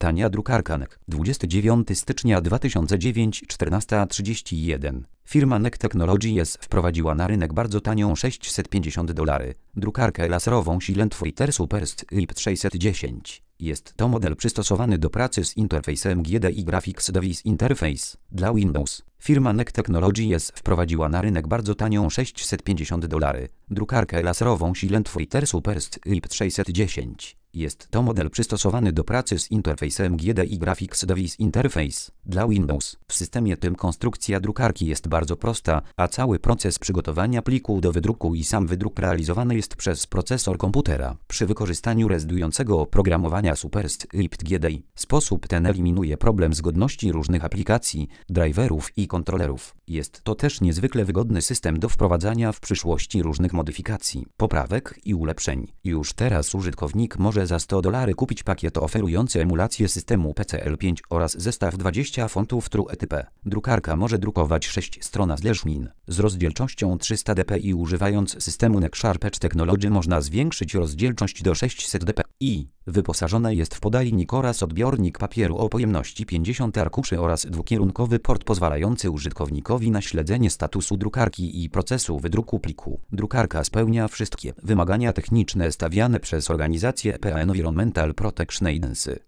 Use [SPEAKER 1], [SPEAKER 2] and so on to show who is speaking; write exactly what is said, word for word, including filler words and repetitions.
[SPEAKER 1] Tania drukarka N E C. dwudziestego dziewiątego stycznia dwa tysiące dziewiątego, czternasta trzydzieści jeden. Firma N E C Technologies wprowadziła na rynek bardzo tanią sześćset pięćdziesiąt dolarów drukarkę laserową Silent Fritter Superscript sześćset dziesięć. Jest to model przystosowany do pracy z interfejsem G D I Graphics Device Interface dla Windows. Firma N E C Technologies wprowadziła na rynek bardzo tanią sześćset pięćdziesiąt dolarów drukarkę laserową Silent Fritter Superscript sześćset dziesięć. Jest to model przystosowany do pracy z interfejsem G D I Graphics Device Interface dla Windows. W systemie tym konstrukcja drukarki jest bardzo prosta, a cały proces przygotowania pliku do wydruku i sam wydruk realizowany jest przez procesor komputera przy wykorzystaniu rezydującego oprogramowania Superscript G D I. Sposób ten eliminuje problem zgodności różnych aplikacji, driverów i kontrolerów. Jest to też niezwykle wygodny system do wprowadzania w przyszłości różnych modyfikacji, poprawek i ulepszeń. Już teraz użytkownik może za sto dolarów kupić pakiet oferujący emulację systemu P C L pięć oraz zestaw dwadzieścia fontów True E T P. Drukarka może drukować sześć stron slash min z rozdzielczością trzysta dpi. Używając systemu N E C Sharp Edge Technology można zwiększyć rozdzielczość do sześćset dpi. Wyposażone jest w podajnik oraz odbiornik papieru o pojemności pięćdziesiąt arkuszy oraz dwukierunkowy port pozwalający użytkownikowi na śledzenie statusu drukarki i procesu wydruku pliku. Drukarka spełnia wszystkie wymagania techniczne stawiane przez organizację E P A Environmental Protection Agency.